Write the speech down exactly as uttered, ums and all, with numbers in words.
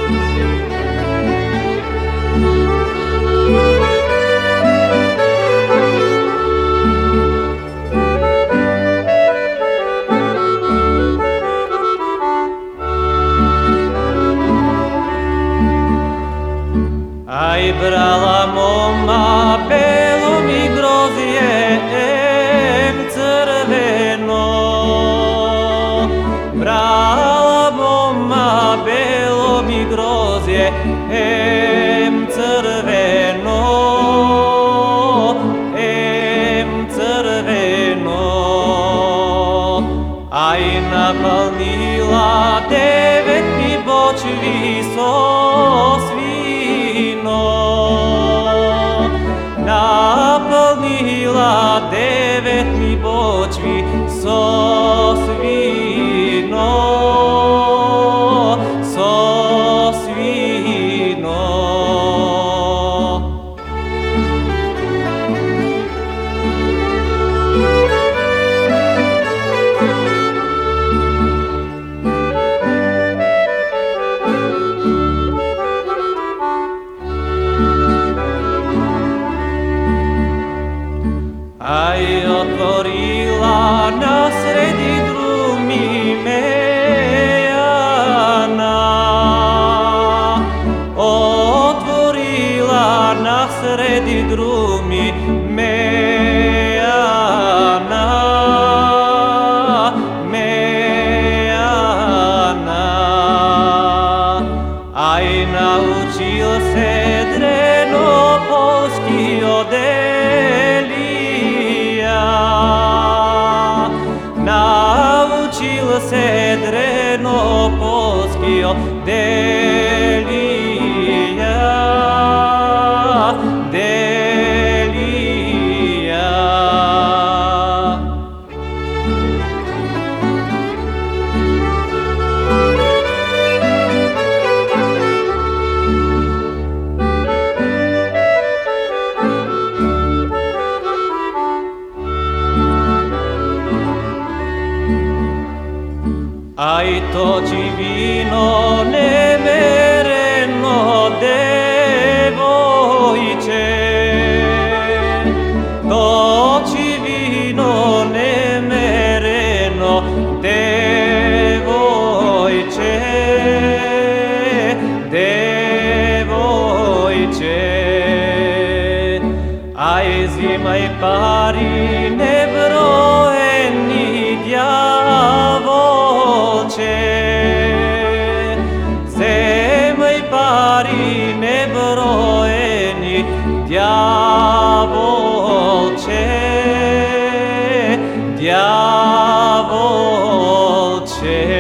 Aj brala moma belo mi grozije em crveno. Brala moma belo mi grozije em crveno, em crveno. Aj napalnila devet mi bočvi sosvino. Napalnila devet mi bočvi sosvino, sosvino. Aj otvorila na sredi drumi mejana, otvorila na sredi drumi mejana, mejana. Aj naučil se dreno polski odeli, naučil se dreno polski delija, delija. Aj toči vino nemereno, devojče, toči vino nemereno, devojče, devojče. Aj zimaj pari nebrojeni djavolče, zemaj pari nebrojeni djavolče, djavolče.